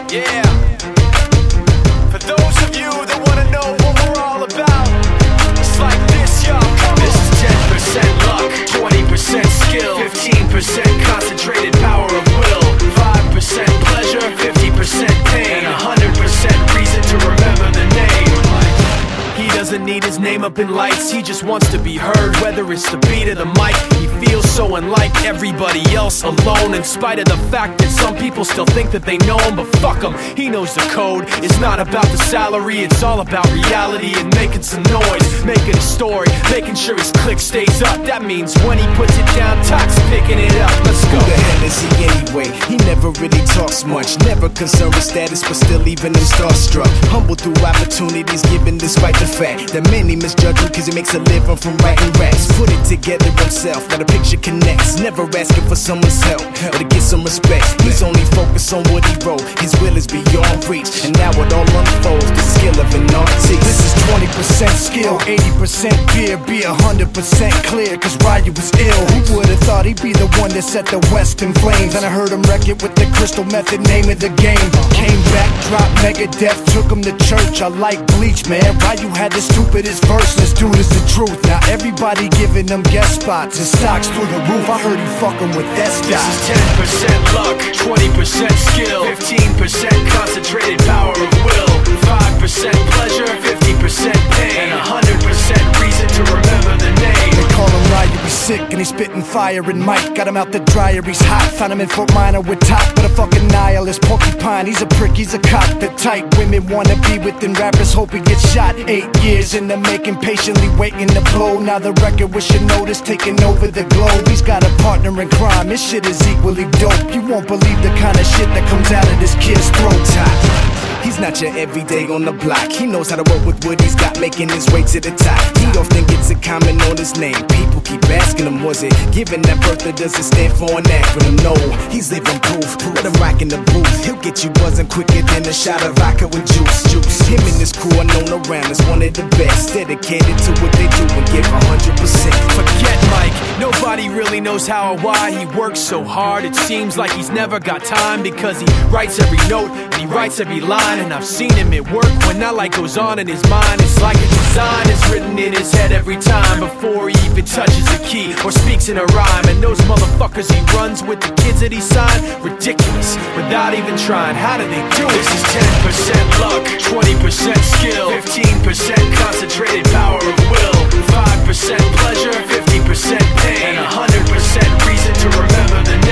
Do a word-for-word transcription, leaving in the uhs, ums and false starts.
Yeah. For those of you that wanna know what we're all about, it's like this, y'all. This is ten percent luck, twenty percent skill, fifteen percent concentrated power of will, five percent pleasure, fifty percent pain, and one hundred percent reason to remember the name. He doesn't need his name up in lights, he just wants to be heard, whether it's the beat or the mic. He feels so unlike everybody else, alone, in spite of the fact that some people still think that they know him. But fuck him, he knows the code. It's not about the salary, it's all about reality and making some noise, making a story, making sure his click stays up. That means when he puts it down, Tox picking it up. Let's go. Who the hell is he anyway? He never really talks much, never concerned with status, but still leaving him starstruck. Humble through opportunities given despite the fact that many misjudge him cause he makes a living from writing raps. Put it together himself, now the picture connects, never asking for someone's help or to get some respect. He's only focused on what he wrote, his will is beyond reach, and now it all unfolds, the skill of an artist. This is twenty percent skill, eighty percent fear, be one hundred percent clear, cause Ryu was ill. Who would've thought he'd be the one that set the West in flames? And I heard him wreck it with the Crystal Method, name of the game. Came back, dropped Megadeth, took him to church. I like Bleach, man. Ryu had the stupidest verse, this dude is the truth. Now everybody giving them guest spots and stocks through the roof. I heard he fucking with that stock. This is ten percent luck, twenty percent skill, fifteen percent concentrated power of will, five percent pleasure, fifty percent pain, and one hundred percent reason to remember the name. They call him Ryu, he's sick and he's spitting fire and Mike got him out the dryer, he's hot. Found him in Fort Minor with top, but a fucking nihilist porcupine. He's a prick, he's a cock. The type women wanna be within rappers, hope he gets shot. Eight years in the making, patiently waiting to blow. Now the record with your notice taking over the globe. He's got a partner in crime, his shit is equally dope. You won't believe the kind of shit that comes out of this kid's throat. Top. He's not your everyday on the block. He knows how to work with what he's got, making his way to the top. He often gets a comment on his name. People keep asking him, was it given that birth or does it stand for an acronym? No, he's living proof. Let him rock in the booth. He'll get you buzzing quicker than a shot of vodka with juice. Juice. Him and his crew are known around as one of the best, dedicated to what they do and give one hundred percent. Forget Mike, nobody really knows how or why he works so hard. It seems like he's never got time because he writes every note and he writes every line. And I've seen him at work when that light goes on in his mind. It's like a design is written in his head every time before he even touches a key or speaks in a rhyme. And those motherfuckers he runs with, the kids that he signed, ridiculous, without even trying. How do they do it? This is ten percent luck, twenty percent skill, fifteen percent concentrated power of will, five percent pleasure, fifty percent pain, and one hundred percent reason to remember the name.